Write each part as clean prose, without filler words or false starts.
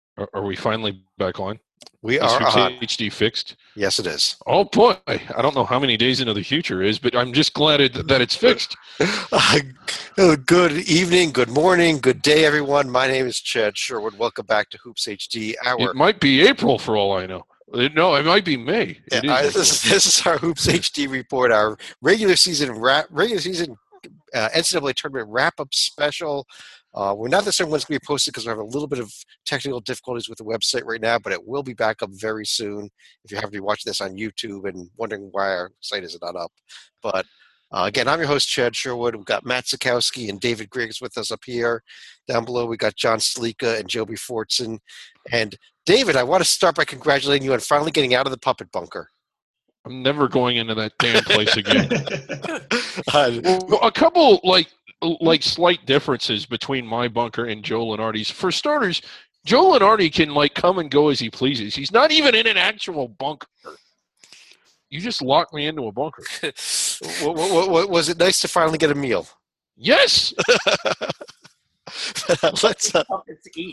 Are we finally back on? We Is are Hoops on. HD fixed? Yes, it is. Oh boy, I don't know how many days into the future is, but I'm just glad that it's fixed. Good evening, good morning, good day, everyone. My name is Chad Sherwood. Welcome back to Hoops HD. It might be April for all I know. No, it might be May. This is our Hoops HD report, our regular season NCAA tournament wrap-up special. We're not necessarily when it's going to be posted because we have a little bit of technical difficulties with the website right now, but it will be back up very soon if you happen to be watching this on YouTube and wondering why our site is not up. But again, I'm your host, Chad Sherwood. We've got Matt Sikowski and David Griggs with us up here. Down below, we got John Slika and Joby Fortson. And David, I want to start by congratulating you on finally getting out of the puppet bunker. I'm never going into that damn place again. Well, a couple like slight differences between my bunker and Joe Lenardi's. For starters, Joe Lenardi can come and go as he pleases. He's not even in an actual bunker. You just locked me into a bunker. Was it nice to finally get a meal? Yes. Let's eat.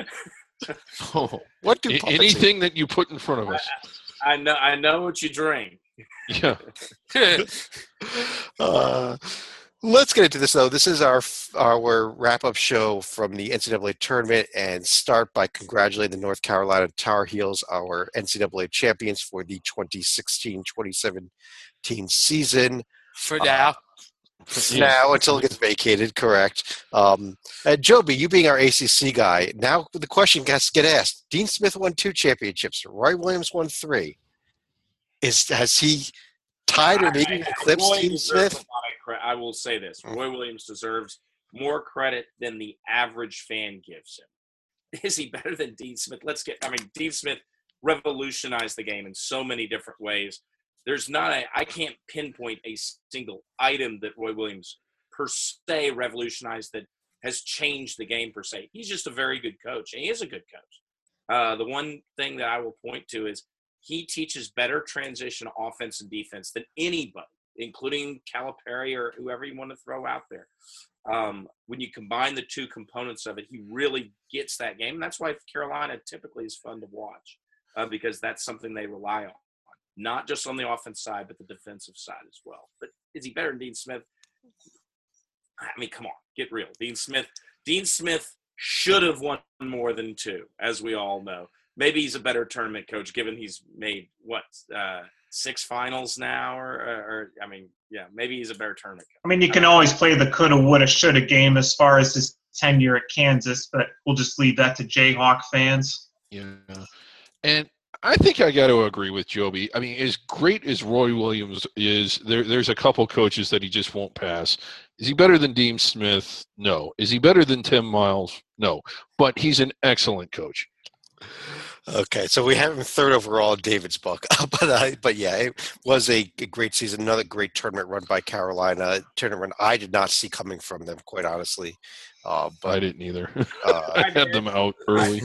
What do anything eat? That you put in front of us? I know what you drink. Yeah. Let's get into this, though. This is our wrap-up show from the NCAA tournament, and start by congratulating the North Carolina Tar Heels, our NCAA champions for the 2016-2017 season. For now. Now, until it gets vacated, correct. Joby, you being our ACC guy, now the question has to get asked. Dean Smith won 2 championships. Roy Williams won 3. Has he tied or maybe eclipsed Dean Smith? I will say this. Roy Williams deserves more credit than the average fan gives him. Is he better than Dean Smith? Dean Smith revolutionized the game in so many different ways. I can't pinpoint a single item that Roy Williams per se revolutionized that has changed the game per se. He's just a very good coach, and he is a good coach. The one thing that I will point to is he teaches better transition offense and defense than anybody, including Calipari or whoever you want to throw out there. When you combine the two components of it, he really gets that game. And that's why Carolina typically is fun to watch because that's something they rely on. Not just on the offense side, but the defensive side as well. But is he better than Dean Smith? I mean, come on, get real. Dean Smith should have won more than 2, as we all know. Maybe he's a better tournament coach, given he's made, 6 finals now? Maybe he's a better tournament coach. I mean, you can always play the coulda, woulda, shoulda game as far as his tenure at Kansas, but we'll just leave that to Jayhawk fans. Yeah. And I think I got to agree with Joby. I mean, as great as Roy Williams is, there's a couple coaches that he just won't pass. Is he better than Dean Smith? No. Is he better than Tim Miles? No. But he's an excellent coach. Okay, so we have him 3rd overall in David's book. But yeah, it was a great season. Another great tournament run by Carolina. Tournament I did not see coming from them, quite honestly. But I didn't either. I had them out early.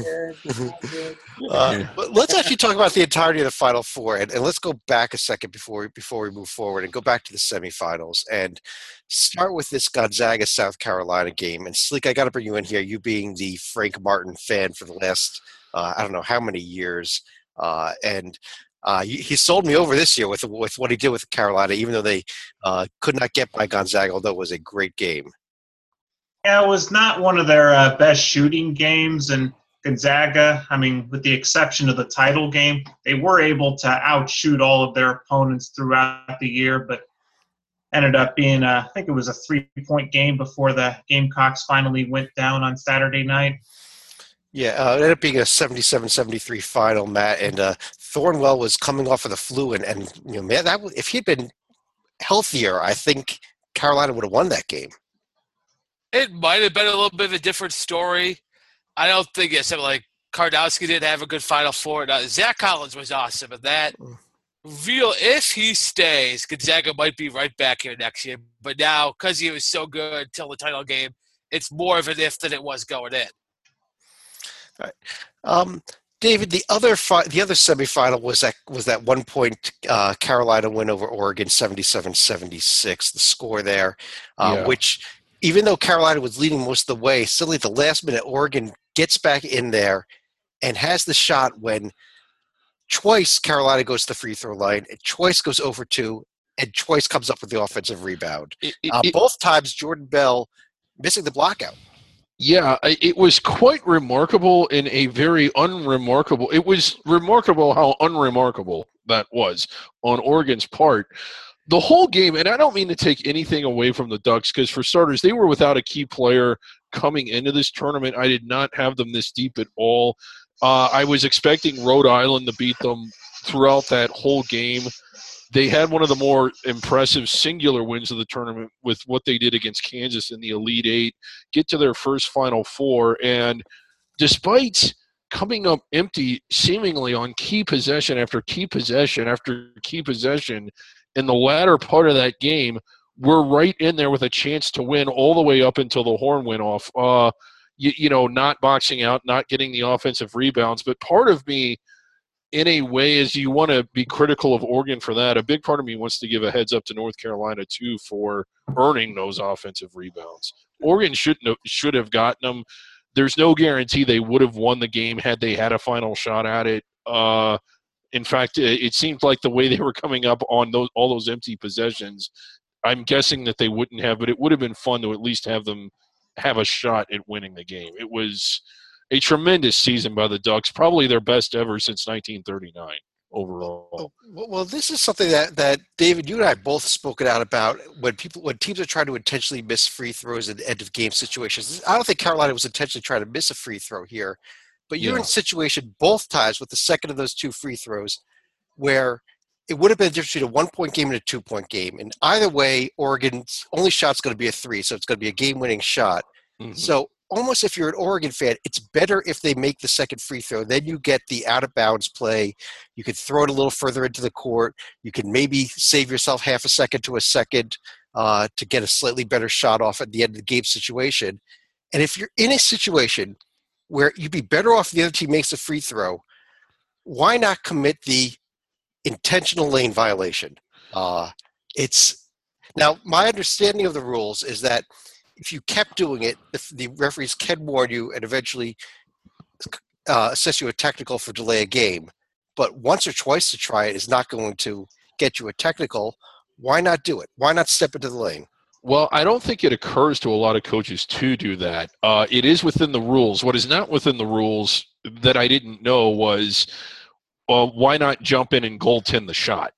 But let's actually talk about the entirety of the Final Four, and let's go back a second before we move forward and go back to the semifinals and start with this Gonzaga-South Carolina game. And Sleek, I got to bring you in here. You being the Frank Martin fan for the last I don't know how many years, and he sold me over this year with what he did with Carolina, even though they could not get by Gonzaga, although it was a great game. Yeah, it was not one of their best shooting games, and Gonzaga, I mean, with the exception of the title game, they were able to outshoot all of their opponents throughout the year, but ended up being, I think it was a 3-point game before the Gamecocks finally went down on Saturday night. Yeah, it ended up being a 77-73 final, Matt, and Thornwell was coming off of the flu, and man, if he'd been healthier, I think Carolina would have won that game. It might have been a little bit of a different story. I don't think something like Kardowski did have a good Final Four. Zach Collins was awesome, and that if he stays, Gonzaga might be right back here next year. But now, because he was so good till the title game, it's more of an if than it was going in. All right. David, the other semifinal was that 1-point Carolina win over Oregon, 77-76. The score there, which even though Carolina was leading most of the way, still at the last minute, Oregon gets back in there and has the shot when twice Carolina goes to the free throw line, and twice goes over 2, and twice comes up with the offensive rebound. Both times Jordan Bell missing the blockout. Yeah, it was quite remarkable in a very unremarkable. It was remarkable how unremarkable that was on Oregon's part. The whole game, and I don't mean to take anything away from the Ducks, because for starters, they were without a key player coming into this tournament. I did not have them this deep at all. I was expecting Rhode Island to beat them throughout that whole game. They had one of the more impressive singular wins of the tournament with what they did against Kansas in the Elite Eight, get to their first Final Four, and despite coming up empty seemingly on key possession after key possession after key possession in the latter part of that game, we're right in there with a chance to win all the way up until the horn went off. Not boxing out, not getting the offensive rebounds. But part of me, in a way, is you want to be critical of Oregon for that. A big part of me wants to give a heads up to North Carolina, too, for earning those offensive rebounds. Oregon should have gotten them. There's no guarantee they would have won the game had they had a final shot at it. In fact, it seemed like the way they were coming up on all those empty possessions, I'm guessing that they wouldn't have, but it would have been fun to at least have them have a shot at winning the game. It was a tremendous season by the Ducks, probably their best ever since 1939 overall. Well, this is something that David, you and I both spoken out about when teams are trying to intentionally miss free throws in end of game situations. I don't think Carolina was intentionally trying to miss a free throw here, but you're in a situation both times with the second of those 2 free throws where it would have been a difference between a 1-point game and a 2-point game. And either way, Oregon's only shot's going to be a 3, so it's going to be a game-winning shot. Mm-hmm. So almost if you're an Oregon fan, it's better if they make the second free throw. Then you get the out-of-bounds play. You can throw it a little further into the court. You can maybe save yourself half a second to a second to get a slightly better shot off at the end of the game situation. And if you're in a situation where you'd be better off if the other team makes a free throw, why not commit the intentional lane violation? Now, my understanding of the rules is that if you kept doing it, the referees can warn you and eventually assess you a technical for delay a game. But once or twice to try it is not going to get you a technical. Why not do it? Why not step into the lane? Well, I don't think it occurs to a lot of coaches to do that. It is within the rules. What is not within the rules that I didn't know was why not jump in and goaltend the shot?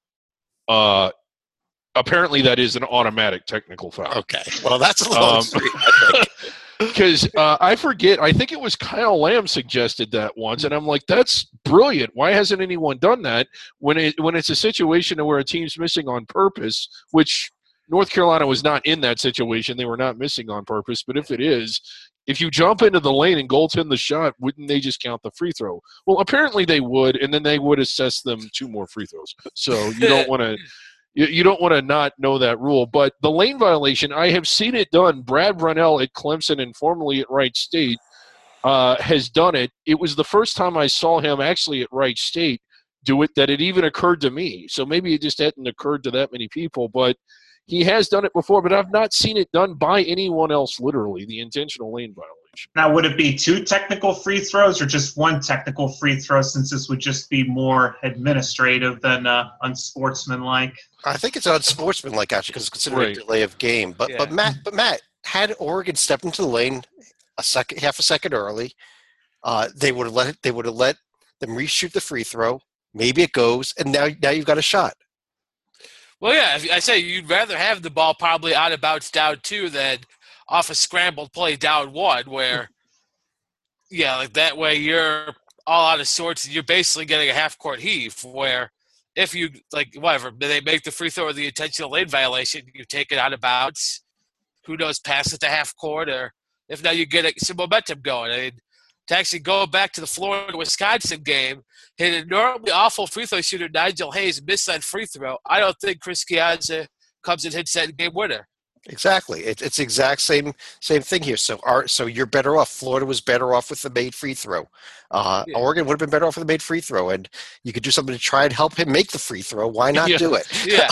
Apparently, that is an automatic technical foul. Okay. Well, that's a little extreme, I think. Because I forget, I think it was Kyle Lamb suggested that once, and I'm like, that's brilliant. Why hasn't anyone done that when it's a situation where a team's missing on purpose, which North Carolina was not in that situation. They were not missing on purpose. But if it is, if you jump into the lane and goaltend the shot, wouldn't they just count the free throw? Well, apparently they would, and then they would assess them 2 more free throws. So you don't want to you don't want to not know that rule. But the lane violation, I have seen it done. Brad Brunell at Clemson and formerly at Wright State has done it. It was the first time I saw him actually at Wright State do it that it even occurred to me. So maybe it just hadn't occurred to that many people, but he has done it before, but I've not seen it done by anyone else, literally, the intentional lane violation. Now, would it be 2 technical free throws or just 1 technical free throw, since this would just be more administrative than unsportsmanlike? I think it's unsportsmanlike, actually, because it's considered a delay of game. But Matt, had Oregon stepped into the lane half a second early, they would have let them reshoot the free throw. Maybe it goes, and now you've got a shot. Well, yeah, I say you'd rather have the ball probably out of bounds down 2 than off a scrambled play down 1 where, like that way you're all out of sorts and you're basically getting a half-court heave where if you, they make the free throw or the intentional lane violation, you take it out of bounds, who knows, pass it to half court, or if not, you get some momentum going. I mean, to actually go back to the Florida-Wisconsin game, hit a normally awful free throw shooter, Nigel Hayes, missed that free throw. I don't think Chris Chiozza comes and hits that game winner. Exactly. It's the exact same thing here. So you're better off. Florida was better off with the made free throw. Oregon would have been better off with the made free throw, and you could do something to try and help him make the free throw. Why not do it? Yeah.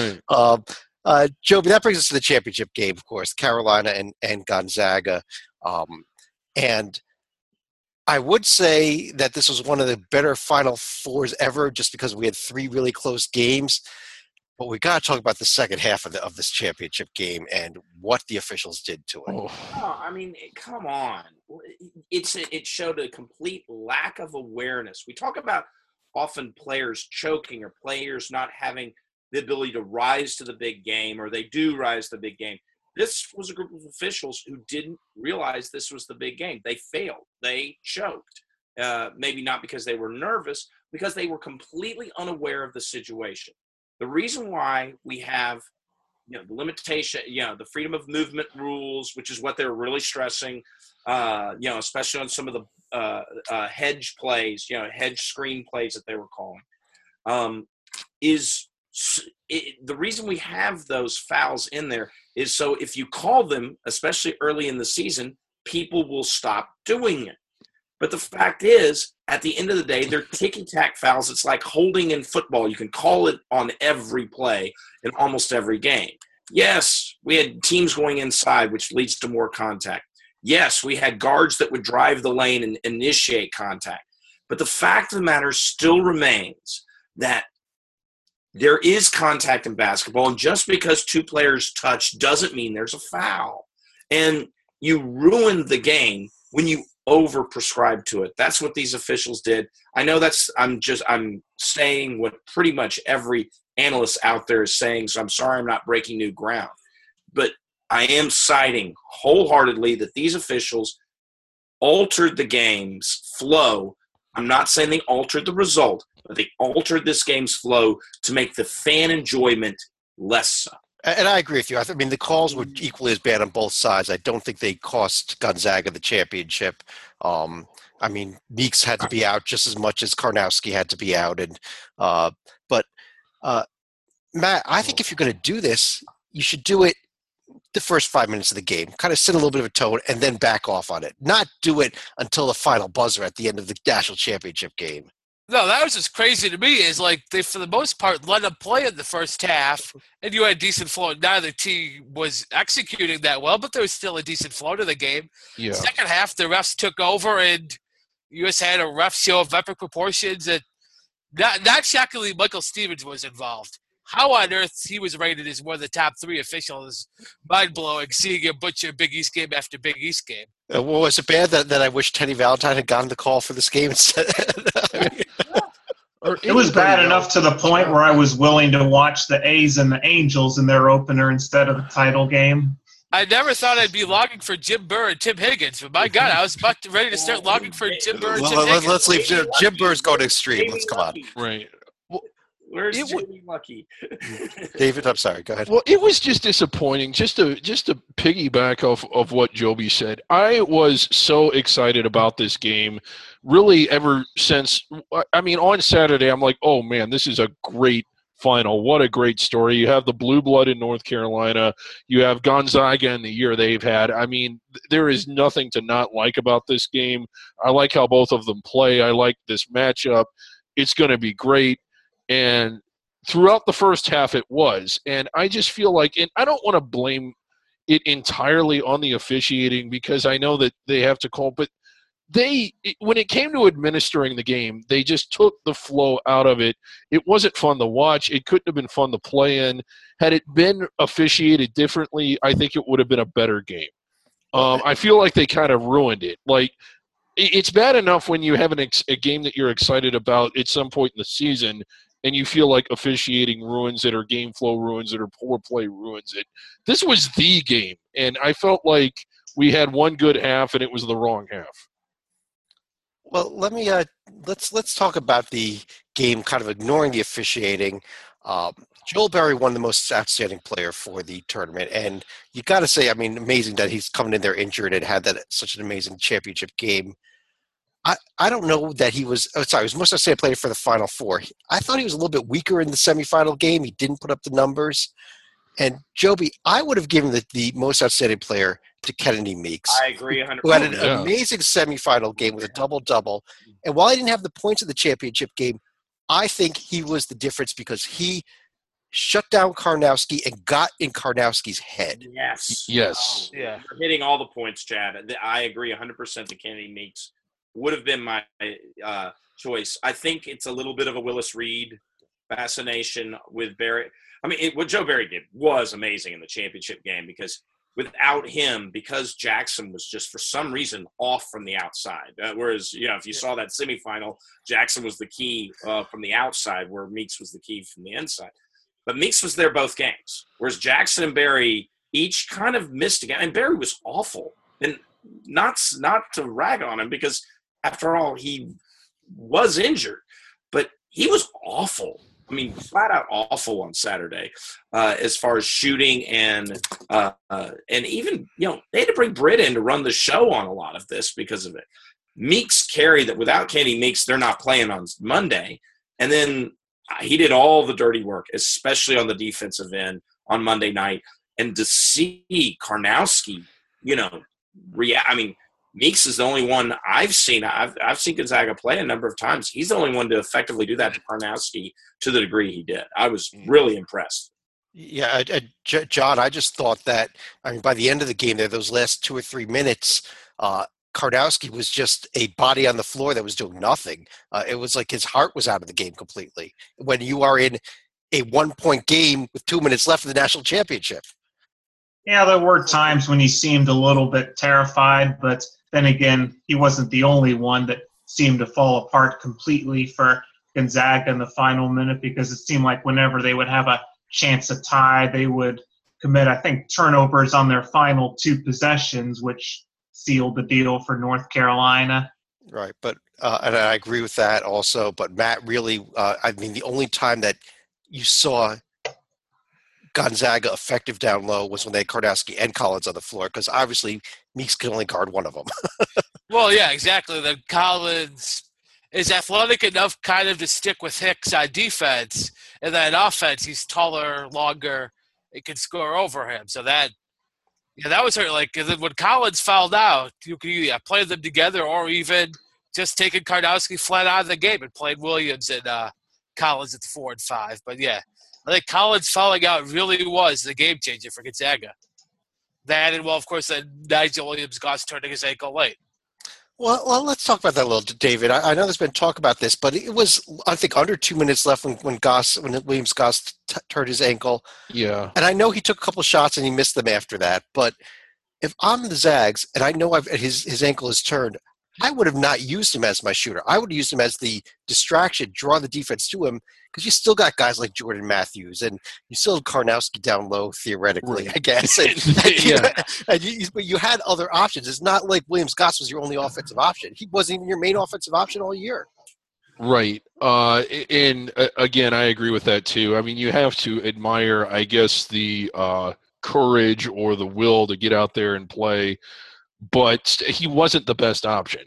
Joby, that brings us to the championship game, of course, Carolina and Gonzaga. And I would say that this was one of the better Final Fours ever, just because we had 3 really close games. But we got to talk about the second half of this championship game and what the officials did to it. Oh, I mean, come on! It showed a complete lack of awareness. We talk about often players choking or players not having the ability to rise to the big game, or they do rise to the big game. This was a group of officials who didn't realize this was the big game. They failed. They choked. Maybe not because they were nervous, because they were completely unaware of the situation. The reason why we have, the limitation, the freedom of movement rules, which is what they're really stressing, especially on some of the hedge plays, hedge screen plays that they were calling, the reason we have those fouls in there is so if you call them, especially early in the season, people will stop doing it. But the fact is, at the end of the day, they're ticky-tack fouls. It's like holding in football. You can call it on every play in almost every game. Yes, we had teams going inside, which leads to more contact. Yes, we had guards that would drive the lane and initiate contact. But the fact of the matter still remains that there is contact in basketball, and just because 2 players touch doesn't mean there's a foul. And you ruin the game when you over-prescribe to it. That's what these officials did. I know I'm saying what pretty much every analyst out there is saying, so I'm sorry I'm not breaking new ground. But I am citing wholeheartedly that these officials altered the game's flow. I'm not saying they altered the result, but they altered this game's flow to make the fan enjoyment less so. And I agree with you. I mean, the calls were equally as bad on both sides. I don't think they cost Gonzaga the championship. I mean, Meeks had to be out just as much as Karnowski had to be out. But Matt, I think if you're going to do this, you should do it the first 5 minutes of the game, kind of set a little bit of a tone, and then back off on it. Not do it until the final buzzer at the end of the national championship game. No, that was just crazy to me. Is like they, for the most part, let them play in the first half, and you had decent flow. Neither team was executing that well, but there was still a decent flow to the game. Yeah. Second half, the refs took over, and you just had a ref show of epic proportions. And not shockingly, Michael Stevens was involved. How on earth he was rated as one of the top 3 officials, mind-blowing, seeing him butcher Big East game after Big East game. Well, was it bad that I wish Teddy Valentine had gotten the call for this game instead? It was bad enough to the point where I was willing to watch the A's and the Angels in their opener instead of the title game. I never thought I'd be logging for Jim Burr and Tim Higgins, but my God, I was ready to start logging for Jim Burr and Tim Higgins. Let's leave Jim Burr's going to extreme. Let's come on. Right. Where's Jamie Lucky? David, I'm sorry. Go ahead. Well, it was just disappointing. Just to piggyback off of what Joby said, I was so excited about this game, really ever since. I mean, on Saturday, I'm like, oh man, this is a great final. What a great story. You have the blue blood in North Carolina. You have Gonzaga in the year they've had. I mean, there is nothing to not like about this game. I like how both of them play. I like this matchup. It's going to be great. And throughout the first half, it was. And I just feel like, and I don't want to blame it entirely on the officiating because I know that they have to call, but when it came to administering the game, they just took the flow out of it. It wasn't fun to watch. It couldn't have been fun to play in. Had it been officiated differently, I think it would have been a better game. I feel like they kind of ruined it. Like, it's bad enough when you have a game that you're excited about at some point in the season and you feel like officiating ruins it or game flow ruins it or poor play ruins it. This was the game, and I felt like we had one good half and it was the wrong half. Well, let me let's talk about the game, kind of ignoring the officiating. Joel Berry won the most outstanding player for the tournament, and you got to say, I mean, amazing that he's coming in there injured and had such an amazing championship game. I don't know that he was. Oh, sorry, he was most outstanding player for the Final Four. I thought he was a little bit weaker in the semifinal game. He didn't put up the numbers. And Joby, I would have given the most outstanding player to Kennedy Meeks. I agree 100%. Who had an amazing semifinal game with a double-double. And while he didn't have the points of the championship game, I think he was the difference because he shut down Karnowski and got in Karnowski's head. Yes. Yes. Oh, yeah. You're hitting all the points, Chad. I agree 100% that Kennedy Meeks would have been my choice. I think it's a little bit of a Willis Reed fascination with Barry. I mean, what Joe Barry did was amazing in the championship game, because without him, because Jackson was just for some reason off from the outside. Whereas, if you saw that semifinal, Jackson was the key from the outside, where Meeks was the key from the inside. But Meeks was there both games, whereas Jackson and Barry each kind of missed again. And Barry was awful. And not to rag on him, because after all, he was injured, but he was awful. I mean, flat out awful on Saturday, as far as shooting and even, they had to bring Britt in to run the show on a lot of this because of it. Meeks carried that. Without Candy Meeks, they're not playing on Monday. And then he did all the dirty work, especially on the defensive end on Monday night. And to see Karnowski, Meeks is the only one I've seen. I've seen Gonzaga play a number of times. He's the only one to effectively do that to Karnowski to the degree he did. I was really impressed. Yeah, John, I just thought that, by the end of the game there, those last 2 or 3 minutes, Karnowski was just a body on the floor that was doing nothing. It was like his heart was out of the game completely when you are in a 1-point game with 2 minutes left of the national championship. Yeah, there were times when he seemed a little bit terrified, but then again, he wasn't the only one that seemed to fall apart completely for Gonzaga in the final minute, because it seemed like whenever they would have a chance to tie, they would commit, I think, turnovers on their final 2 possessions, which sealed the deal for North Carolina. Right, but and I agree with that also. But Matt, really, the only time that you saw Gonzaga effective down low was when they had Karnowski and Collins on the floor, because obviously Meeks could only guard one of them. Well, yeah, exactly. The Collins is athletic enough kind of to stick with Hicks on defense, and then offense, he's taller, longer, it can score over him. So that was hurt. Like, when Collins fouled out, you could either play them together or even just taking Karnowski flat out of the game and played Williams and Collins at 4 and 5. But yeah, I think Collins fouling out really was the game changer for Gonzaga. That and, of course, Nigel Williams-Goss turning his ankle late. Well, let's talk about that a little, David. I know there's been talk about this, but it was, I think, under 2 minutes left when Williams-Goss turned his ankle. Yeah. And I know he took a couple shots and he missed them after that. But if I'm the Zags and I know his ankle is turned, I would have not used him as my shooter. I would have used him as the distraction, draw the defense to him, because you still got guys like Jordan Matthews, and you still had Karnowski down low, theoretically, right. I guess. But you had other options. It's not like Williams-Goss was your only offensive option. He wasn't even your main offensive option all year. Right. And again, I agree with that too. You have to admire, I guess, the courage or the will to get out there and play, but he wasn't the best option.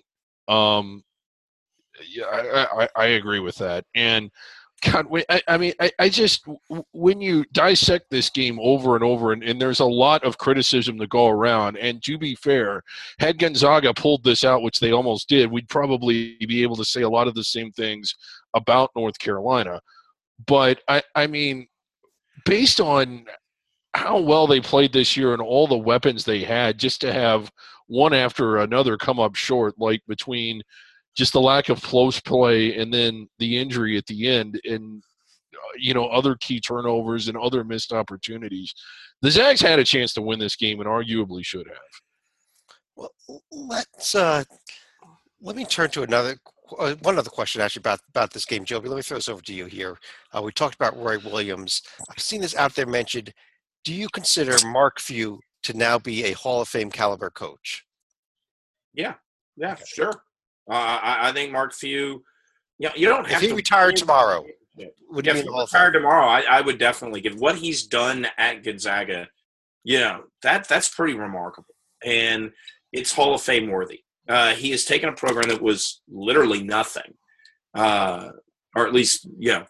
Yeah, I agree with that. And God, I just, when you dissect this game over and over, and there's a lot of criticism to go around, and to be fair, had Gonzaga pulled this out, which they almost did, we'd probably be able to say a lot of the same things about North Carolina. But, based on how well they played this year and all the weapons they had, just to have one after another come up short, like between just the lack of close play and then the injury at the end and, other key turnovers and other missed opportunities, the Zags had a chance to win this game and arguably should have. Well, let me turn to one other question actually about this game, Joe. Let me throw this over to you here. We talked about Roy Williams. I've seen this out there mentioned. Do you consider Mark Few to now be a Hall of Fame caliber coach? Yeah, sure. I think Mark Few. You don't have to. If he retired tomorrow, would if he retired tomorrow, I would definitely give what he's done at Gonzaga. That's pretty remarkable, and it's Hall of Fame worthy. He has taken a program that was literally nothing, or at least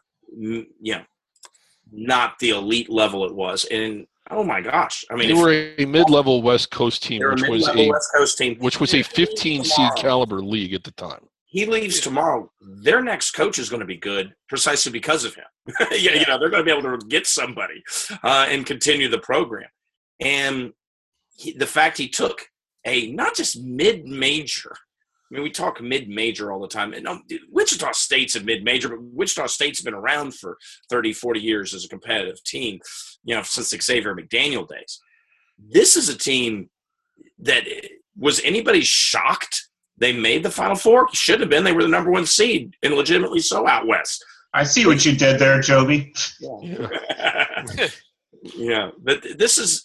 not the elite level it was, and oh my gosh! They were a mid-level West Coast team, which was a 15 seed caliber league at the time. He leaves tomorrow. Their next coach is going to be good precisely because of him. They're going to be able to get somebody and continue the program. And the fact he took a not just mid-major. I mean, we talk mid-major all the time. And Wichita State's a mid-major, but Wichita State's been around for 30, 40 years as a competitive team, since Xavier McDaniel days. This is a team that was anybody shocked they made the Final Four? Should have been. They were the number 1 seed, and legitimately so out west. I see what you did there, Joby. Yeah, but this is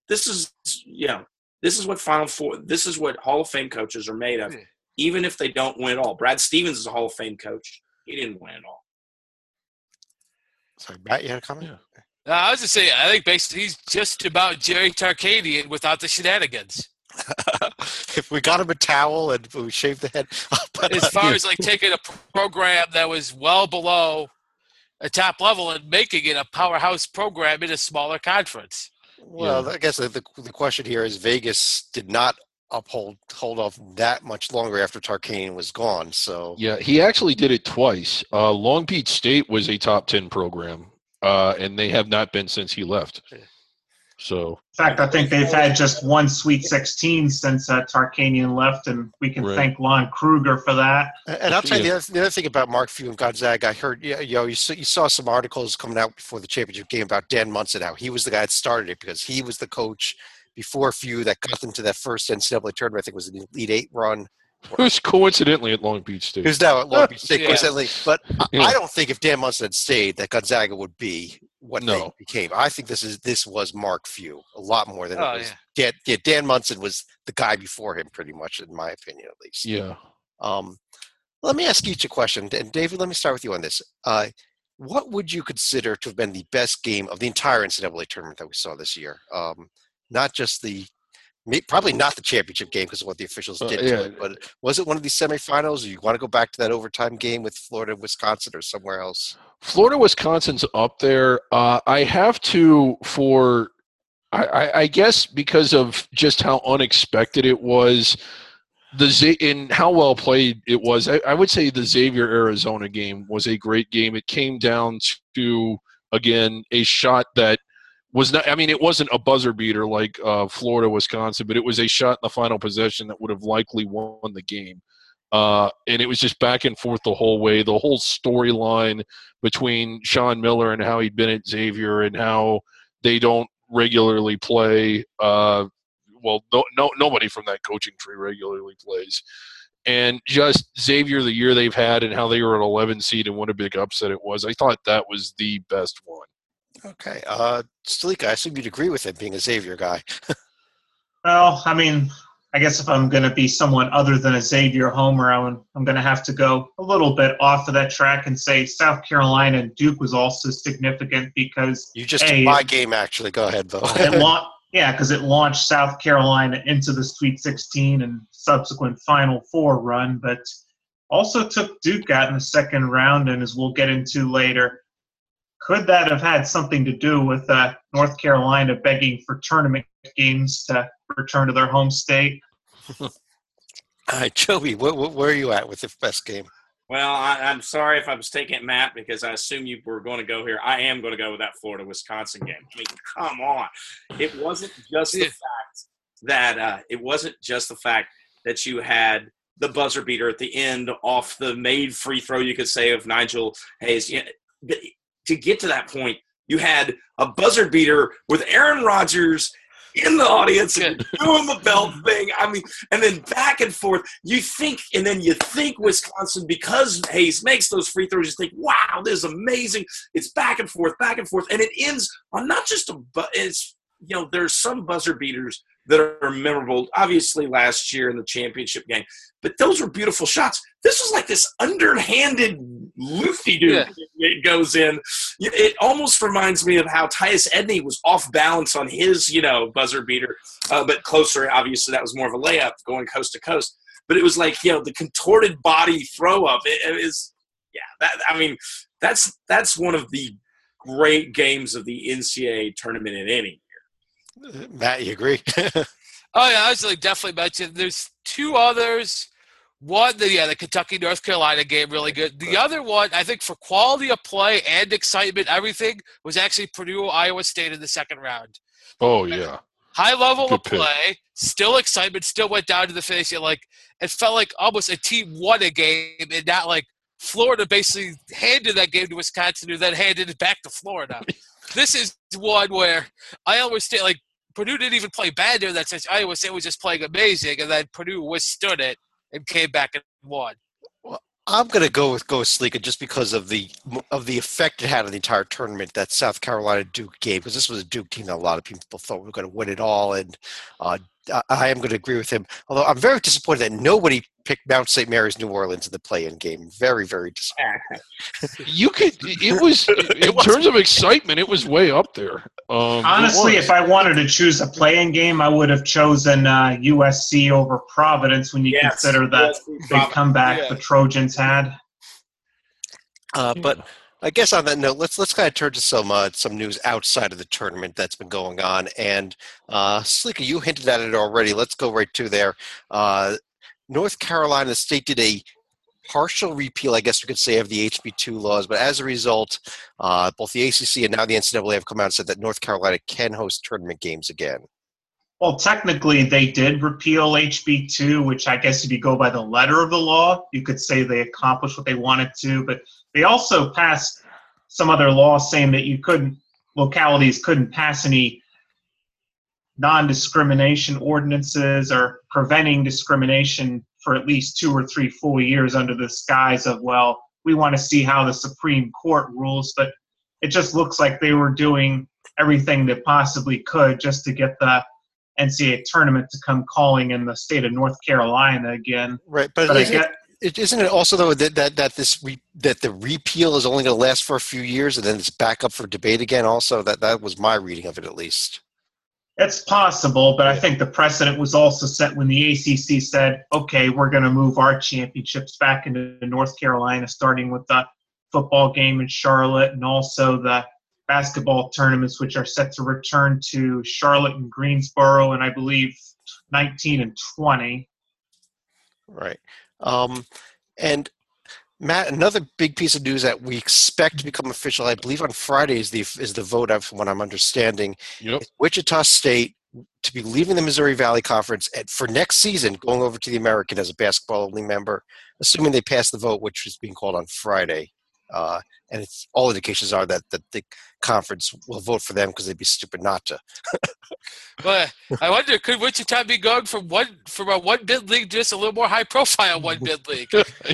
what Final Four. This is what Hall of Fame coaches are made of. Even if they don't win it all. Brad Stevens is a Hall of Fame coach. He didn't win it all. Sorry, Matt, you had a comment? Yeah. I was just saying, I think basically he's just about Jerry Tarkanian without the shenanigans. If we got him a towel and we shaved the head. But as far as taking a program that was well below a top level and making it a powerhouse program in a smaller conference. Well, I guess the question here is Vegas did not hold off that much longer after Tarkanian was gone. So yeah, he actually did it twice. Long Beach State was a top 10 program, and they have not been since he left. So, in fact, I think they've had just one Sweet 16 since Tarkanian left, and we can thank Lon Kruger for that. And I'll tell you the other thing about Mark Few and Gonzaga. I heard, you saw some articles coming out before the championship game about Dan Munson, how he was the guy that started it because he was the coach before Few that got them to that first NCAA tournament. I think it was an Elite Eight run. Who's coincidentally at Long Beach State. Who's now at Long Beach State, coincidentally. But I don't think if Dan Munson had stayed, that Gonzaga would be what they became. I think this was Mark Few a lot more than it was. Yeah, Dan Munson was the guy before him, pretty much, in my opinion, at least. Yeah. Let me ask each a question, and David, let me start with you on this. What would you consider to have been the best game of the entire NCAA tournament that we saw this year? Not just probably not the championship game because of what the officials did to it, but was it one of these semifinals, or you want to go back to that overtime game with Florida, Wisconsin, or somewhere else? Florida, Wisconsin's up there. I have to I guess because of just how unexpected it was, and how well played it was. I would say the Xavier Arizona game was a great game. It came down to, again, a shot that was not, I mean, it wasn't a buzzer beater like Florida, Wisconsin, but it was a shot in the final possession that would have likely won the game. And it was just back and forth the whole way. The whole storyline between Sean Miller and how he'd been at Xavier and how they don't regularly play. Nobody from that coaching tree regularly plays. And just Xavier, the year they've had and how they were an 11 seed and what a big upset it was. I thought that was the best one. Okay. Stalika, I assume you'd agree with it being a Xavier guy. Well, I mean, I guess if I'm going to be someone other than a Xavier homer, I'm going to have to go a little bit off of that track and say South Carolina and Duke was also significant because you just took my game, actually. Go ahead, Bo. Because it launched South Carolina into the Sweet 16 and subsequent Final Four run, but also took Duke out in the second round, and as we'll get into later, could that have had something to do with North Carolina begging for tournament games to return to their home state? All right, Joey, where are you at with the best game? Well, I'm sorry if I was taking it, Matt, because I assume you were going to go here. I am going to go with that Florida-Wisconsin game. I mean, come on. It wasn't just the fact that you had the buzzer beater at the end off the made free throw, you could say, of Nigel Hayes. To get to that point, you had a buzzer beater with Aaron Rodgers in the audience and doing the belt thing. I mean, and then back and forth. You think Wisconsin, because Hayes makes those free throws, you think, wow, this is amazing. It's back and forth, and it ends on not just there's some buzzer beaters that are memorable, obviously last year in the championship game, but those were beautiful shots. This was like this underhanded loofy-doo it goes in. It almost reminds me of how Tyus Edney was off balance on his, buzzer beater, but closer. Obviously, that was more of a layup going coast to coast. But it was like, the contorted body throw-up. That's one of the great games of the NCAA tournament in any year. Matt, you agree? Oh, yeah, I was definitely mentioned. There's two others. One, the Kentucky-North Carolina game, really good. The other one, I think for quality of play and excitement, everything, was actually Purdue-Iowa State in the second round. Oh, yeah. High level Good of pick. play, still excitement, still went down to the finish. It felt like almost a team won a game, and not like Florida basically handed that game to Wisconsin, who then handed it back to Florida. This is one where Iowa State, like Purdue didn't even play bad there in that sense. Iowa State was just playing amazing, and then Purdue withstood it and came back and won. I'm going to go with Sleeka just because of the effect it had on the entire tournament, that South Carolina Duke game, because this was a Duke team that a lot of people thought were going to win it all, and I am going to agree with him. Although I'm very disappointed that nobody picked Mount St. Mary's New Orleans in the play-in game. Very, very disappointed. In terms of excitement, it was way up there. Honestly, if I wanted to choose a play-in game, I would have chosen USC over Providence when you consider that big comeback the Trojans had. But I guess on that note, let's kind of turn to some news outside of the tournament that's been going on. And Sleeka, you hinted at it already. Let's go right to there. North Carolina State did a partial repeal, I guess we could say, of the HB2 laws. But as a result, both the ACC and now the NCAA have come out and said that North Carolina can host tournament games again. Well, technically, they did repeal HB2, which I guess if you go by the letter of the law, you could say they accomplished what they wanted to. But they also passed some other laws saying that localities couldn't pass any non-discrimination ordinances or preventing discrimination for at least 2 or 3 full years under the guise of, well, we want to see how the Supreme Court rules. But it just looks like they were doing everything they possibly could just to get the NCAA tournament to come calling in the state of North Carolina again. Right, but isn't it also though that the repeal is only going to last for a few years and then it's back up for debate again? Also, that was my reading of it, at least. It's possible, but I think the precedent was also set when the ACC said, "Okay, we're going to move our championships back into North Carolina, starting with the football game in Charlotte and also the basketball tournaments, which are set to return to Charlotte and Greensboro, and I believe 19 and 20. Right. And Matt, another big piece of news that we expect to become official, I believe on Friday is the vote, from what I'm understanding. Yep. Wichita State to be leaving the Missouri Valley Conference for next season, going over to the American as a basketball-only member, assuming they pass the vote, which is being called on Friday. And all indications are that the conference will vote for them because they'd be stupid not to. But I wonder, could Wichita be going from a one-bid league to just a little more high-profile one-bid league?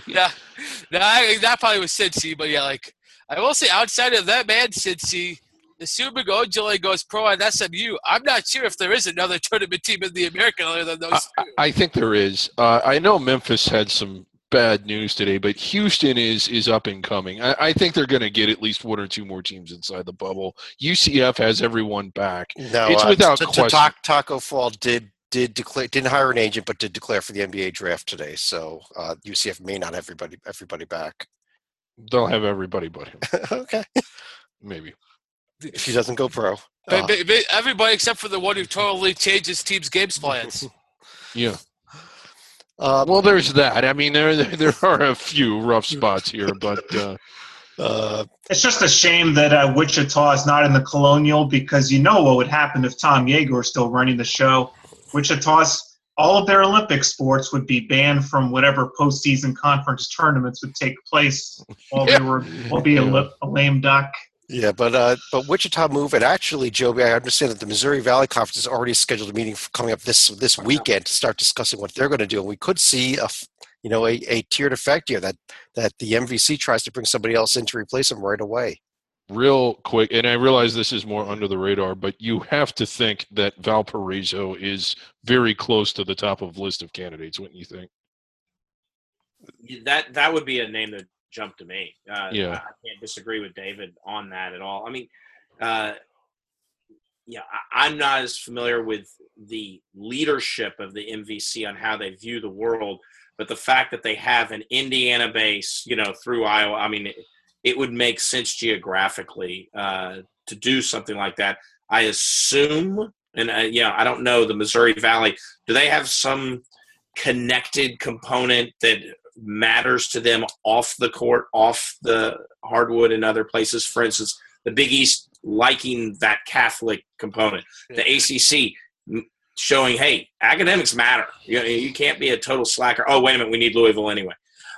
That probably was Cincy, but I will say outside of that, man, Cincy, assuming Ojale goes pro at SMU, I'm not sure if there is another tournament team in the American other than those two. I think there is. I know Memphis had some bad news today, but Houston is up and coming. I think they're going to get at least 1 or 2 more teams inside the bubble. UCF has everyone back. No, it's without question. Taco Fall did declare, didn't hire an agent, but did declare for the NBA draft today. So UCF may not have everybody back. They'll have everybody but him. Okay, maybe if he doesn't go pro. Everybody except for the one who totally changes teams' games plans. Yeah. Well, there's that. I mean, there are a few rough spots here, but it's just a shame that Wichita is not in the Colonial, because you know what would happen if Tom Yeager were still running the show. Wichita's all of their Olympic sports would be banned from whatever postseason conference tournaments would take place while they will be a lame duck. Yeah, but Wichita move, and actually, Joby, I understand that the Missouri Valley Conference is already scheduled a meeting coming up this weekend to start discussing what they're going to do, and we could see a tiered effect here that the MVC tries to bring somebody else in to replace them right away. Real quick, and I realize this is more under the radar, but you have to think that Valparaiso is very close to the top of the list of candidates, wouldn't you think? That would be a name that jumped to me. Yeah. I can't disagree with David on that at all. I mean, I'm not as familiar with the leadership of the MVC on how they view the world, but the fact that they have an Indiana base, through Iowa, I mean, it would make sense geographically to do something like that. I assume, and I don't know, the Missouri Valley, do they have some connected component that matters to them off the court, off the hardwood and other places? For instance, the Big East liking that Catholic component. The ACC, showing, hey, academics matter. You can't be a total slacker. Oh, wait a minute, we need Louisville anyway.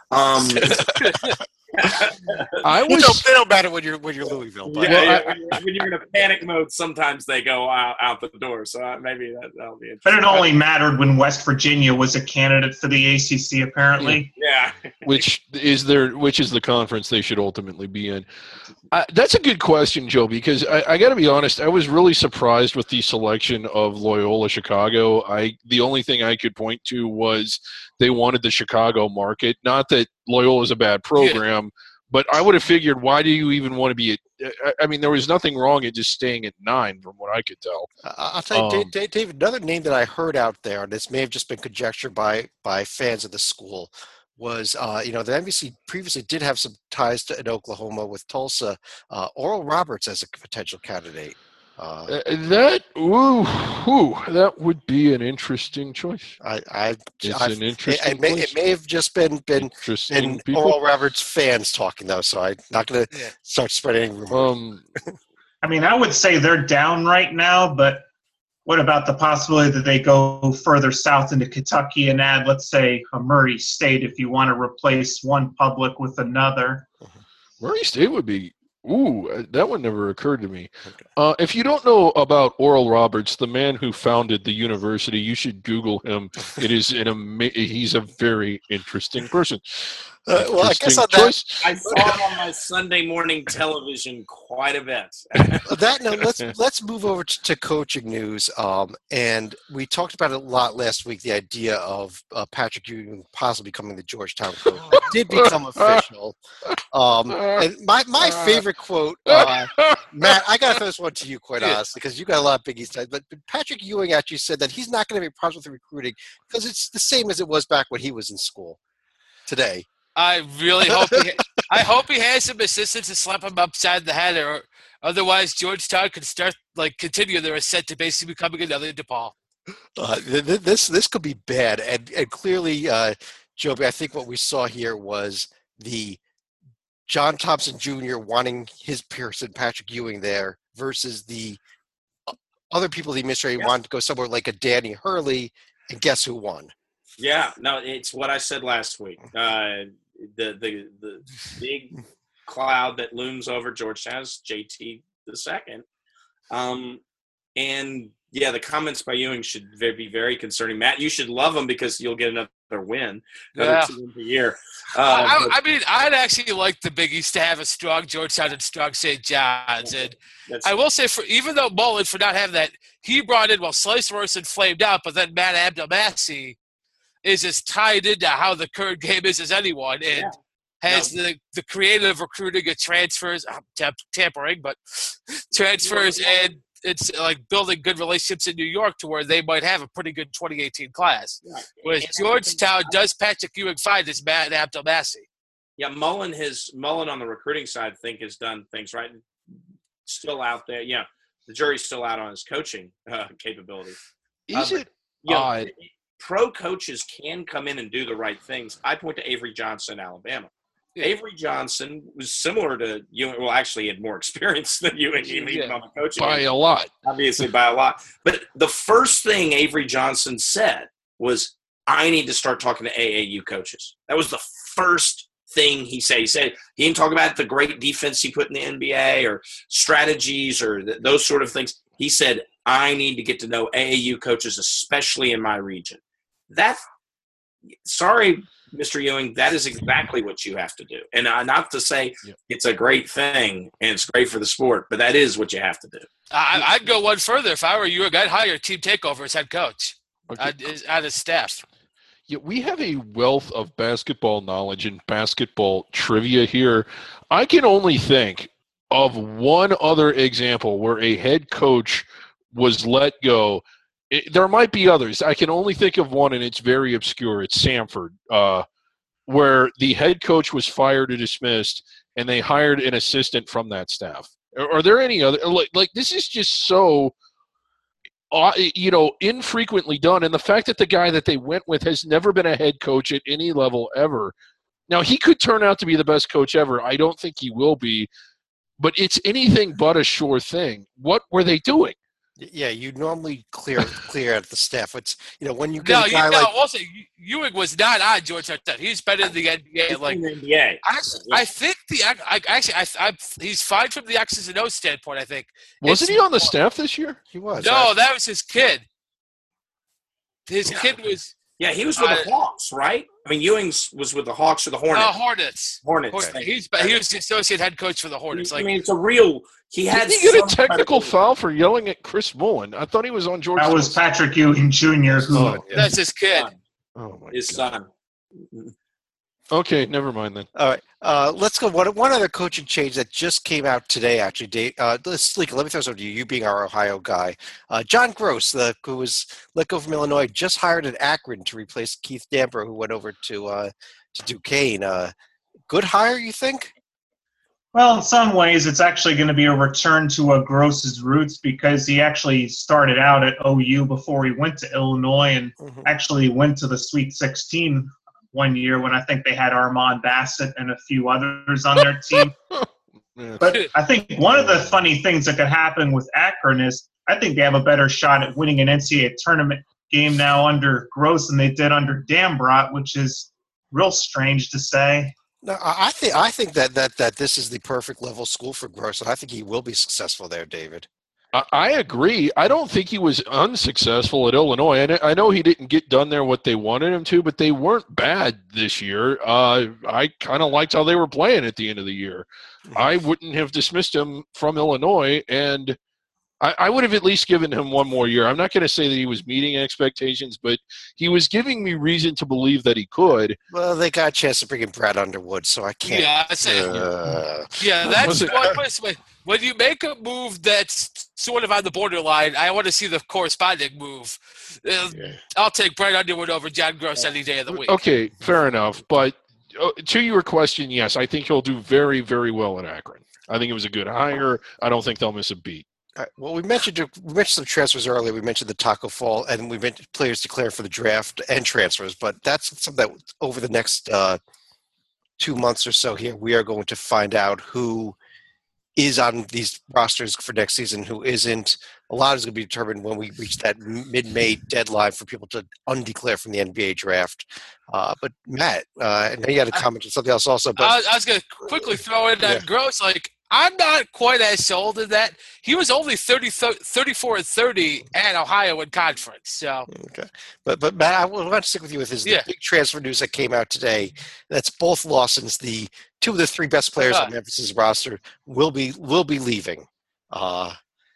They don't matter when you're Louisville. But. When you're in a panic mode, sometimes they go out the door. So maybe that'll be interesting. But it only mattered when West Virginia was a candidate for the ACC, apparently. Yeah. Which is the conference they should ultimately be in. That's a good question, Joe, because I got to be honest, I was really surprised with the selection of Loyola Chicago. The only thing I could point to was they wanted the Chicago market. Not that Loyola is a bad program, but I would have figured, why do you even want to be I mean, there was nothing wrong in just staying at 9 from what I could tell. I'll tell you, David, another name that I heard out there, and this may have just been conjecture by fans of the school, was, the NBC previously did have some ties in Oklahoma with Tulsa. Oral Roberts as a potential candidate. That would be an interesting choice. It may have just been Oral Roberts fans talking though, so I'm not going to start spreading rumors. I mean, I would say they're down right now, but what about the possibility that they go further south into Kentucky and add, let's say, a Murray State if you want to replace one public with another? Murray State would be. That one never occurred to me. If you don't know about Oral Roberts, the man who founded the university, you should Google him. It is he's a very interesting person. Well, I guess on that, I saw him on my Sunday morning television quite a bit. Let's move over to coaching news. And we talked about it a lot last week. The idea of Patrick Ewing possibly becoming the Georgetown coach. It did become official. And my favorite quote, Matt, I got to throw this one to you, quite honestly, because you got a lot of Big East ties. But Patrick Ewing actually said that he's not going to have any problems with recruiting because it's the same as it was back when he was in school. Today. I really hope he has some assistants to slap him upside the head, or otherwise Georgetown could continue their ascent to basically becoming another DePaul. This could be bad, and clearly, Joby, I think what we saw here was the John Thompson Jr. wanting his Pearson, Patrick Ewing there, versus the other people the administration wanted to go somewhere like a Danny Hurley, and guess who won? Yeah, no, it's what I said last week. The big cloud that looms over Georgetown is JT II. And yeah, the comments by Ewing should be very concerning. Matt, you should love them because you'll get another win, another 2 wins a year. I mean, I'd actually like the Big East to have a strong Georgetown and strong St. John's. And I will say, even though Mullen, for not having that, he brought in, Slice Morrison flamed out, but then Matt Abdelmassih is as tied into how the current game is as anyone, and has the creative recruiting of transfers, tampering, but transfers, and it's like building good relationships in New York to where they might have a pretty good 2018 class. Yeah. Whereas Georgetown does Patrick Ewing fine as Matt Abdelmassih. Yeah, Mullen on the recruiting side, has done things right. Still out there. Yeah, the jury's still out on his coaching capability. Is it odd? Pro coaches can come in and do the right things. I point to Avery Johnson, Alabama. Yeah. Avery Johnson was similar to Ewing. Well, actually, he had more experience than Ewing, even on the coaching. By a lot. Obviously, by a lot. But the first thing Avery Johnson said was, I need to start talking to AAU coaches. That was the first thing he said. He said he didn't talk about the great defense he put in the NBA or strategies or those sort of things. He said, I need to get to know AAU coaches, especially in my region. Sorry, Mr. Ewing, that is exactly what you have to do. And not to say it's a great thing and it's great for the sport, but that is what you have to do. I'd go one further. If I were you, I'd hire Team Takeover as head coach out of staff. Yeah, we have a wealth of basketball knowledge and basketball trivia here. I can only think of one other example where a head coach was let go. There might be others. I can only think of one, and it's very obscure. It's Samford, where the head coach was fired or dismissed, and they hired an assistant from that staff. Are there any other? Like this is just so, infrequently done. And the fact that the guy that they went with has never been a head coach at any level ever. Now, he could turn out to be the best coach ever. I don't think he will be, but it's anything but a sure thing. What were they doing? Yeah, you normally clear at the staff. It's when you get a guy also Ewing was not on George Hart. He's better in the NBA. Like in the NBA. I think he's fine from the X's and O's standpoint. I think wasn't he on the staff this year? He was. No, that was his kid. His kid was. Yeah, he was with the Hawks, right? I mean, Ewing was with the Hawks or the Hornets. Hornets. He was the associate head coach for the Hornets. I mean, it's a real. He had. Did he get a technical foul for yelling at Chris Mullin? I thought he was on George. That was Patrick Ewing Jr. That's his kid. Oh my his God. son. Okay, never mind then. All right, let's go. One other coaching change that just came out today, actually, Dave. Sleeka, let me throw this over to you. You being our Ohio guy, John Gross, who was let go from Illinois, just hired at Akron to replace Keith Damper, who went over to Duquesne. Good hire, you think? Well, in some ways, it's actually going to be a return to Gross's roots because he actually started out at OU before he went to Illinois and actually went to the Sweet 16 one year when I think they had Armand Bassett and a few others on their team. But I think one of the funny things that could happen with Akron is I think they have a better shot at winning an NCAA tournament game now under Gross than they did under Dambrot, which is real strange to say. No, I think that this is the perfect level school for Gross, and I think he will be successful there, David. I agree. I don't think he was unsuccessful at Illinois. And I know he didn't get done there what they wanted him to, but they weren't bad this year. I kind of liked how they were playing at the end of the year. I wouldn't have dismissed him from Illinois, and I would have at least given him one more year. I'm not going to say that he was meeting expectations, but he was giving me reason to believe that he could. Well, they got a chance to bring in Brad Underwood, so I can't. Yeah, that's one place. When you make a move that's sort of on the borderline, I want to see the corresponding move. I'll take Brad Underwood over John Gross any day of the week. Okay, fair enough. But to your question, yes, I think he'll do very, very well in Akron. I think it was a good hire. I don't think they'll miss a beat. Well, we mentioned some transfers earlier. We mentioned the Taco Fall, and we mentioned players declared for the draft and transfers. But that's something that over the next 2 months or so here, we are going to find out who is on these rosters for next season, who isn't. A lot is going to be determined when we reach that mid-May deadline for people to undeclare from the NBA draft. But Matt, and you had a comment on something else also. But I was going to quickly throw in that Gross, I'm not quite as sold in that. He was only 34 and 30 at Ohio in conference. So okay, but Matt, I want to stick with you with the big transfer news that came out today. That's both Lawsons, the two of the three best players on Memphis's roster, will be leaving. I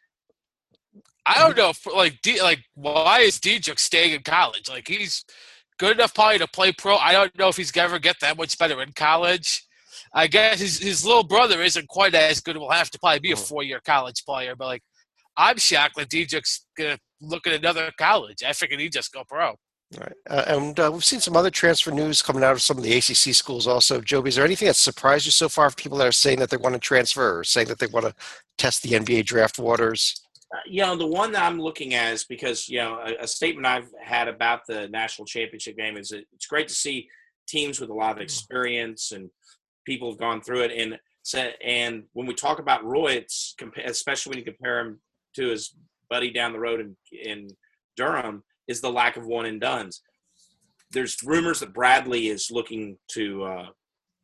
don't know, why is Diedrich staying in college? He's good enough probably to play pro. I don't know if he's going to ever get that much better in college. I guess his little brother isn't quite as good. Will have to probably be a 4-year college player. But I'm shocked that Diedrich's gonna look at another college. I figured he'd just go pro. All right, and we've seen some other transfer news coming out of some of the ACC schools also. Joby, is there anything that surprised you so far for people that are saying that they want to transfer or saying that they want to test the NBA draft waters? The one that I'm looking at is because a statement I've had about the national championship game is that it's great to see teams with a lot of experience and people have gone through it, and when we talk about Roy, it's especially when you compare him to his buddy down the road in Durham, is the lack of one and dones. There's rumors that Bradley is looking to at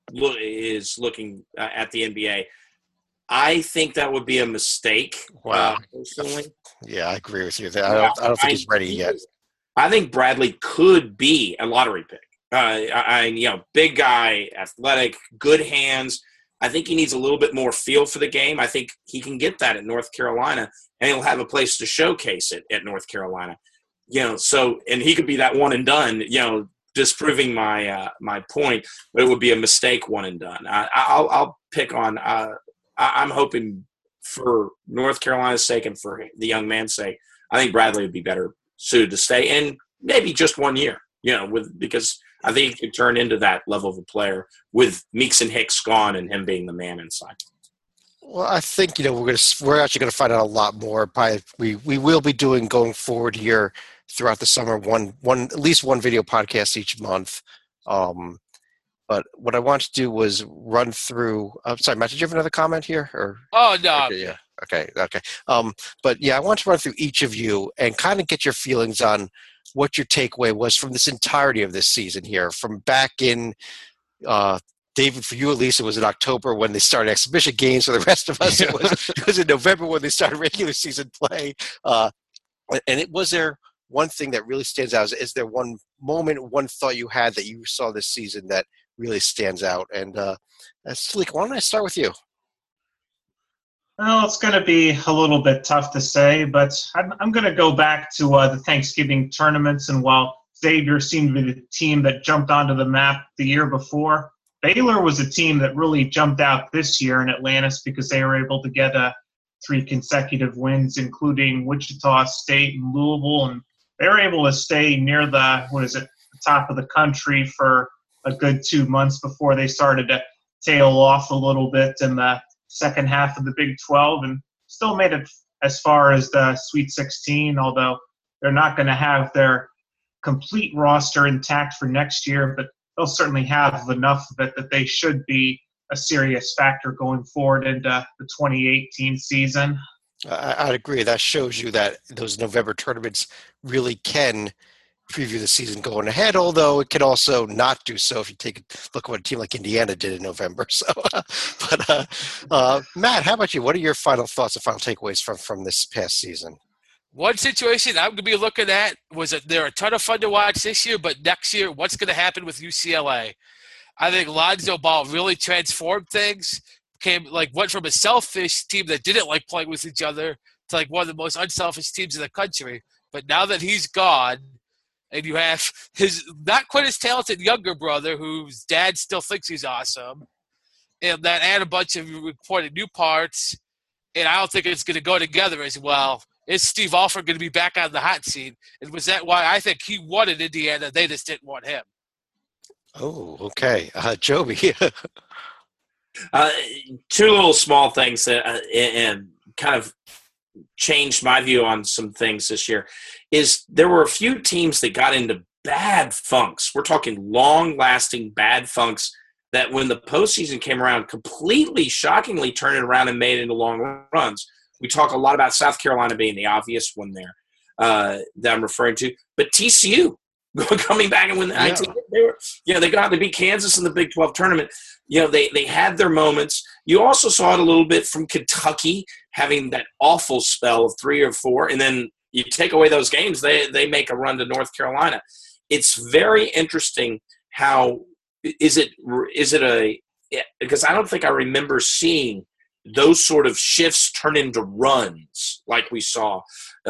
the NBA. I think that would be a mistake. Wow. Personally, yeah, I agree with you. I don't think he's ready yet. I think Bradley could be a lottery pick. Big guy, athletic, good hands. I think he needs a little bit more feel for the game. I think he can get that at North Carolina, and he'll have a place to showcase it at North Carolina. And he could be that one and done. Disproving my point, but it would be a mistake one and done. I'll pick on. I'm hoping for North Carolina's sake and for the young man's sake. I think Bradley would be better suited to stay in maybe just 1 year. Because I think he could turn into that level of a player with Meeks and Hicks gone and him being the man inside. Well, I think we're actually going to find out a lot more. We will be doing going forward here throughout the summer at least one video podcast each month. But what I wanted to do was run through. I'm sorry, Matt. Did you have another comment here? Or oh no, okay, yeah. Okay. But yeah, I want to run through each of you and kind of get your feelings on what your takeaway was from this entirety of this season here, from back in David, for you at least, it was in October when they started exhibition games. For the rest of us, it was in November when they started regular season play. And was there one thing that really stands out? Is there one moment, one thought you had that you saw this season that really stands out? And Sleek, why don't I start with you? Well, it's going to be a little bit tough to say, but I'm going to go back to the Thanksgiving tournaments. And while Xavier seemed to be the team that jumped onto the map the year before, Baylor was a team that really jumped out this year in Atlantis because they were able to get 3 consecutive wins, including Wichita State and Louisville. And they were able to stay near the top of the country for a good 2 months before they started to tail off a little bit in the second half of the Big 12, and still made it as far as the Sweet 16, although they're not going to have their complete roster intact for next year, but they'll certainly have enough of it that they should be a serious factor going forward into the 2018 season. I'd agree. That shows you that those November tournaments really can preview the season going ahead, although it can also not do so if you take a look at what a team like Indiana did in November. So, Matt, how about you? What are your final thoughts and final takeaways from this past season? One situation I'm going to be looking at was that they're a ton of fun to watch this year, but next year, what's going to happen with UCLA? I think Lonzo Ball really transformed things, went from a selfish team that didn't like playing with each other to like one of the most unselfish teams in the country. But now that he's gone, and you have his not quite as talented younger brother whose dad still thinks he's awesome, and that add a bunch of reported new parts, and I don't think it's going to go together as well. Is Steve Alford going to be back on the hot seat? And was that why I think he wanted Indiana? They just didn't want him. Oh, okay. Joby. 2 little small things that and kind of changed my view on some things this year is there were a few teams that got into bad funks. We're talking long-lasting bad funks that when the postseason came around completely shockingly turned it around and made it into long runs. We talk a lot about South Carolina being the obvious one there that I'm referring to. But TCU coming back and win the 19, they beat Kansas in the Big 12 tournament. They had their moments. You also saw it a little bit from Kentucky having that awful spell of 3 or 4, and then you take away those games, they make a run to North Carolina. It's very interesting how is it because I don't think I remember seeing those sort of shifts turn into runs like we saw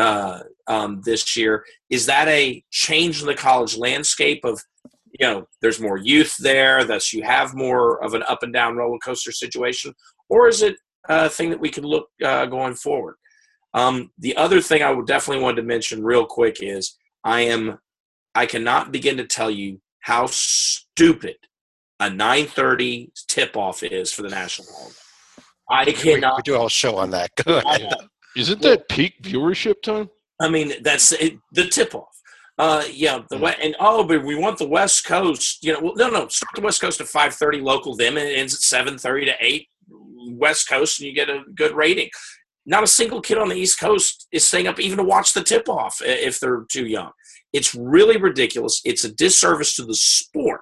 this year. Is that a change in the college landscape of, there's more youth there, thus you have more of an up and down roller coaster situation, or is it a thing that we can look going forward? The other thing I would definitely want to mention real quick is I cannot begin to tell you how stupid a 9:30 tip-off is for the national holiday. I cannot. We do a whole show on that. Good. Isn't that peak viewership time? I mean, that's it, the tip-off. But we want the West Coast. No. Start the West Coast at 5:30 local, then it ends at 7:30 to 8 West Coast, and you get a good rating. Not a single kid on the East Coast is staying up even to watch the tip-off if they're too young. It's really ridiculous. It's a disservice to the sport.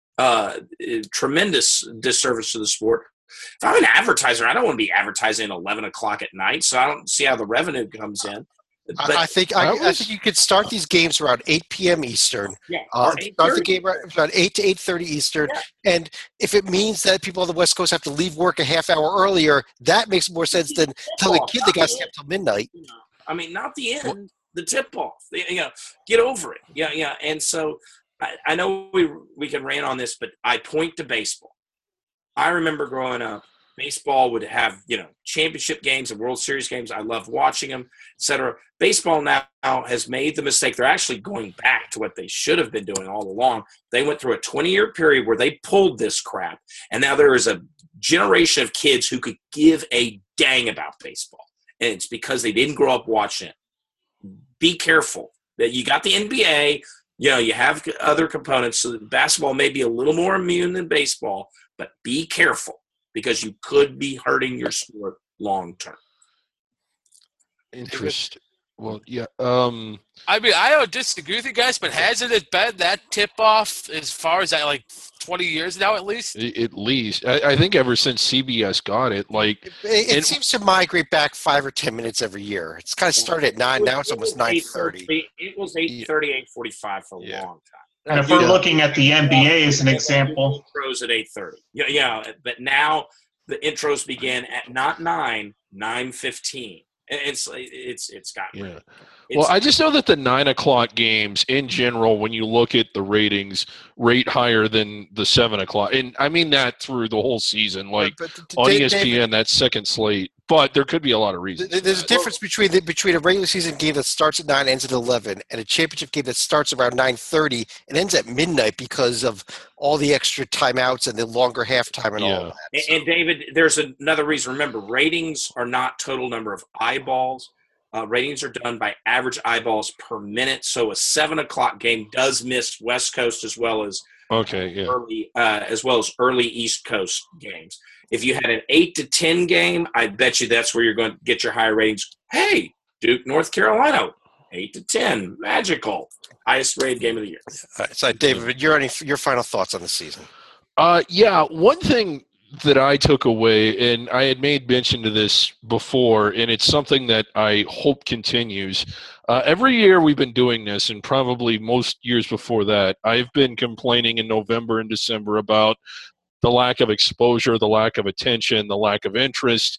Tremendous disservice to the sport. If I'm an advertiser, I don't want to be advertising at 11 o'clock at night, so I don't see how the revenue comes in. But I think you could start these games around 8 p.m. Eastern. Yeah, start the game around 8 to 8:30 Eastern. Yeah. And if it means that people on the West Coast have to leave work a half hour earlier, that makes more sense than telling a kid they got to stay up till midnight. I mean, not the end, the tip-off. Get over it. Yeah. And so I know we can rant on this, but I point to baseball. I remember growing up, baseball would have, championship games and World Series games. I loved watching them, et cetera. Baseball now has made the mistake. They're actually going back to what they should have been doing all along. They went through a 20-year period where they pulled this crap, and now there is a generation of kids who could give a dang about baseball, and it's because they didn't grow up watching it. Be careful. That you got the NBA, you have other components, so that basketball may be a little more immune than baseball, but be careful because you could be hurting your sport long term. Interest. Well, yeah. I mean, I don't disagree with you guys, but hasn't it been that tip-off as far as 20 years now at least? At least. I think ever since CBS got it, it seems to migrate back 5 or 10 minutes every year. It's kind of started at 9. Now it's almost 9:30. It was 8:30, 8:45 for a long time. And if we're looking at the NBA as an example, intros at 8:30. Yeah, but now the intros begin at not 9, 9:15. It's gotten yeah. Well, I just know that the 9 o'clock games in general, when you look at the ratings, rate higher than the 7 o'clock, and I mean that through the whole season. On ESPN, that second slate, but there could be a lot of reasons. There's a difference between a regular season game that starts at 9, ends at 11, and a championship game that starts around 9:30 and ends at midnight because of all the extra timeouts and the longer halftime and all that. And David, there's another reason. Remember, ratings are not total number of eyeballs. Ratings are done by average eyeballs per minute. So a 7 o'clock game does miss West Coast as well as early East Coast games. If you had an 8 to 10 game, I bet you that's where you're going to get your higher ratings. Hey, Duke, North Carolina, 8 to 10, magical, highest rated game of the year. All right, so David, your final thoughts on the season? One thing that I took away, and I had made mention to this before, and it's something that I hope continues. Every year we've been doing this, and probably most years before that, I've been complaining in November and December about the lack of exposure, the lack of attention, the lack of interest.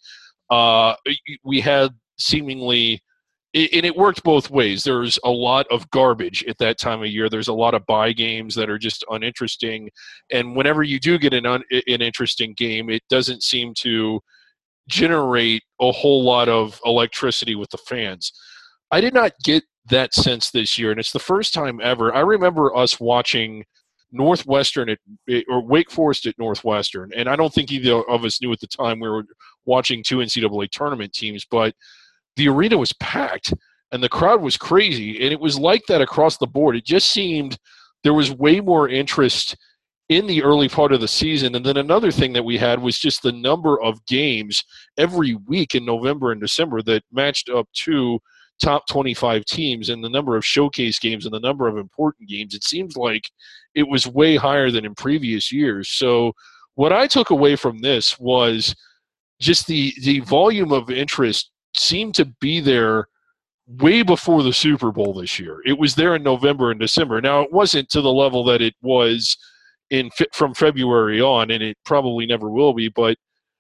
We had seemingly, and it worked both ways. There's a lot of garbage at that time of year. There's a lot of buy games that are just uninteresting. And whenever you do get an interesting game, it doesn't seem to generate a whole lot of electricity with the fans. I did not get that sense this year, and it's the first time ever. I remember us watching Northwestern or Wake Forest at Northwestern, and I don't think either of us knew at the time we were watching 2 NCAA tournament teams, but the arena was packed and the crowd was crazy, and it was like that across the board. It just seemed there was way more interest in the early part of the season. And then another thing that we had was just the number of games every week in November and December that matched up to top 25 teams, and the number of showcase games and the number of important games. It seems like it was way higher than in previous years. So what I took away from this was just the volume of interest seemed to be there way before the Super Bowl this year. It was there in November and December. Now, it wasn't to the level that it was from February on, and it probably never will be, but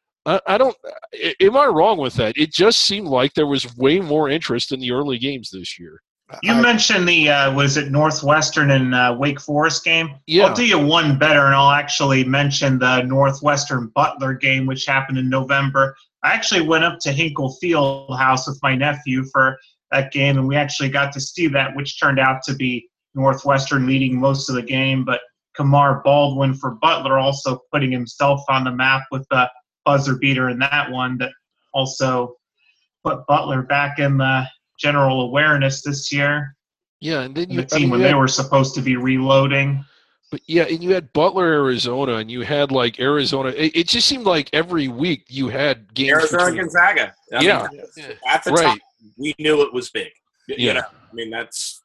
I don't – am I wrong with that? It just seemed like there was way more interest in the early games this year. You mentioned the was it Northwestern and Wake Forest game? Yeah. I'll do you one better, and I'll actually mention the Northwestern Butler game, which happened in November. I actually went up to Hinkle Fieldhouse with my nephew for that game, and we actually got to see that, which turned out to be Northwestern leading most of the game, but Kamar Baldwin for Butler also putting himself on the map with the buzzer beater in that one that also put Butler back in the general awareness this year. Yeah, and then they were supposed to be reloading. But yeah, and you had Butler, Arizona, and you had Arizona. It just seemed like every week you had games. Arizona and Gonzaga. I mean, at the time, we knew it was big. You know, I mean, that's.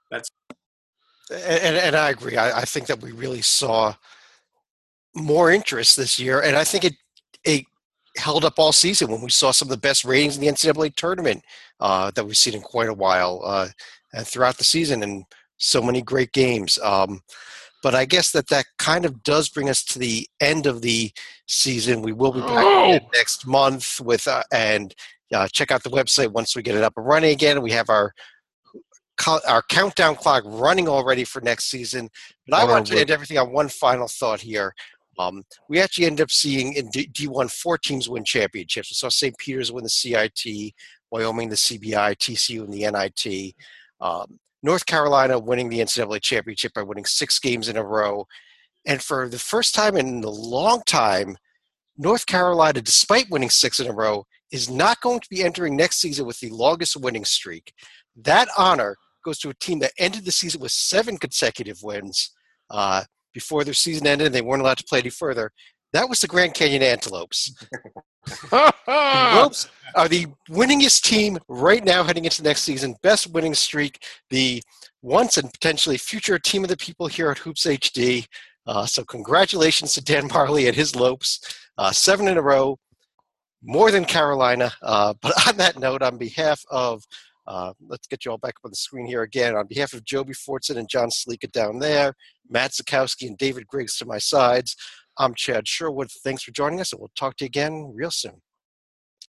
And I agree. I think that we really saw more interest this year, and I think it held up all season when we saw some of the best ratings in the NCAA tournament that we've seen in quite a while throughout the season, and so many great games. But I guess that kind of does bring us to the end of the season. We will be back next month with and check out the website once we get it up and running again. We have our countdown clock running already for next season. But I want to end everything on one final thought here. We actually ended up seeing in D1 4 teams win championships. We saw St. Peter's win the CIT, Wyoming the CBI, TCU and the NIT. North Carolina winning the NCAA championship by winning 6 games in a row. And for the first time in a long time, North Carolina, despite winning 6 in a row, is not going to be entering next season with the longest winning streak. That honor goes to a team that ended the season with 7 consecutive wins before their season ended and they weren't allowed to play any further. That was the Grand Canyon Antelopes. Lopes are the winningest team right now heading into next season. Best winning streak. The once and potentially future team of the people here at Hoops HD. So congratulations to Dan Marley and his Lopes. 7 in a row, more than Carolina. But on that note, on behalf of, let's get you all back up on the screen here again. On behalf of Joby Fortson and John Slika down there, Matt Zukowski and David Griggs to my sides, I'm Chad Sherwood. Thanks for joining us, and we'll talk to you again real soon.